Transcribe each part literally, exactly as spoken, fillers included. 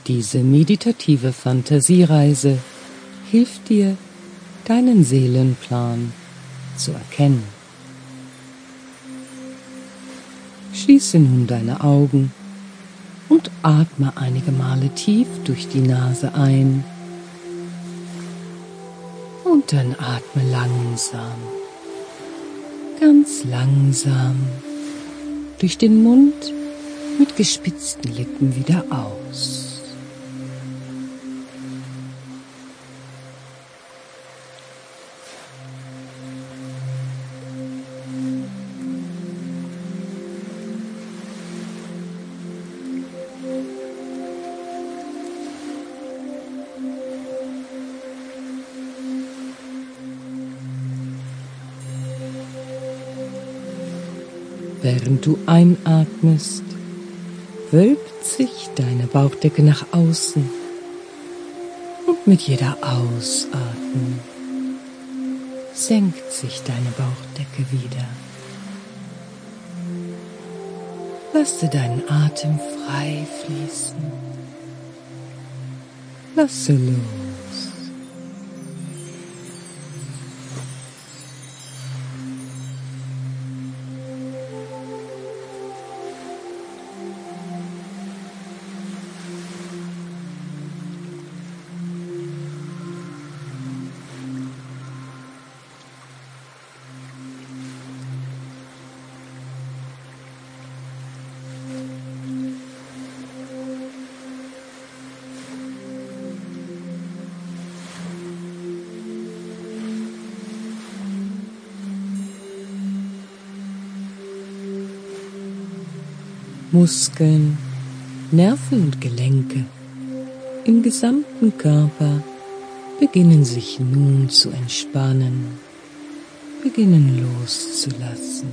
Diese meditative Fantasiereise hilft dir, deinen Seelenplan zu erkennen. Schließe nun deine Augen und atme einige Male tief durch die Nase ein und dann atme langsam, ganz langsam durch den Mund mit gespitzten Lippen wieder aus. Während du einatmest, wölbt sich deine Bauchdecke nach außen und mit jeder Ausatmung senkt sich deine Bauchdecke wieder. Lasse deinen Atem frei fließen. Lasse los. Muskeln, Nerven und Gelenke im gesamten Körper beginnen sich nun zu entspannen, beginnen loszulassen.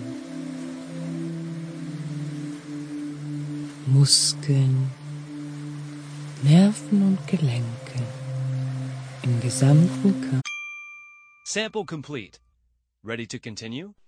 Muskeln, Nerven und Gelenke im gesamten Körper. Sample complete. Ready to continue?